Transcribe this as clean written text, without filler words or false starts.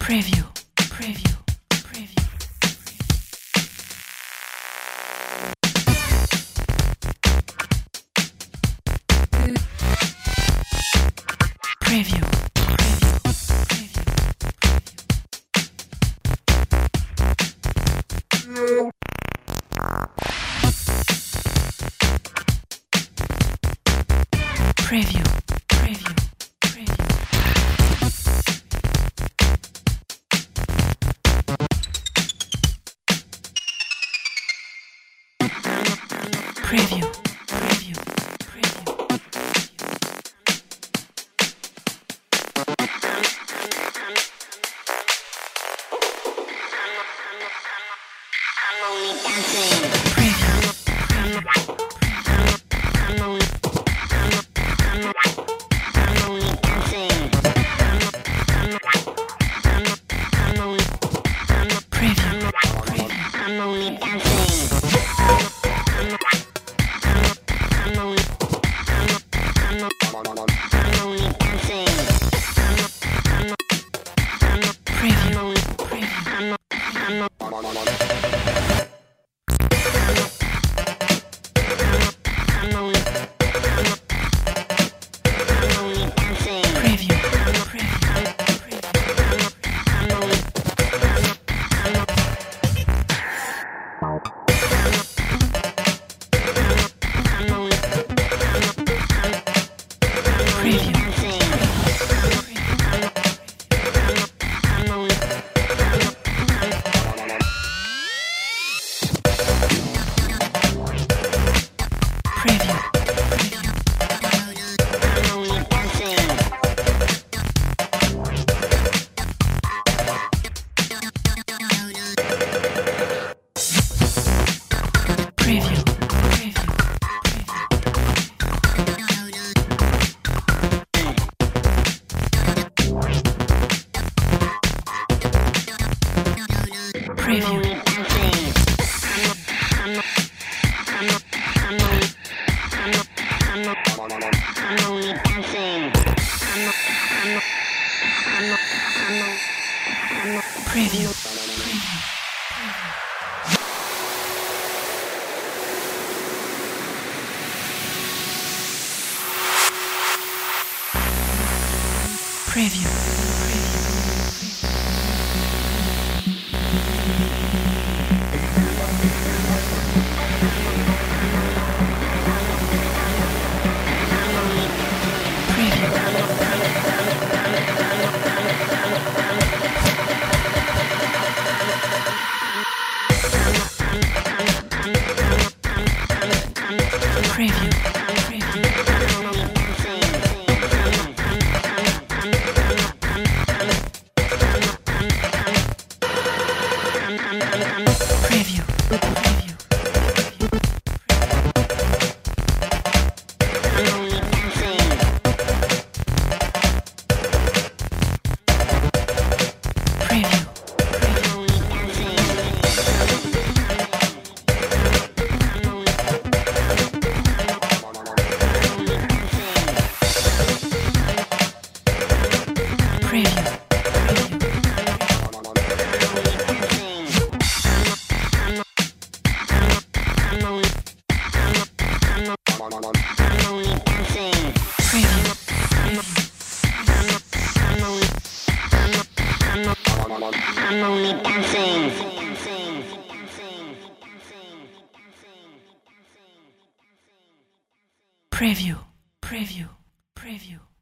Preview, preview, preview. Preview, preview, preview, preview. Preview, preview, preview. I'm only dancing. Preview, I'm only dancing. preview, I'm only dancing. I'm only dancing. preview, preview. Preview, preview, preview, preview, preview, preview, preview, preview, preview, preview, preview. Preview, preview, preview, I'm only dancing. preview, preview, preview.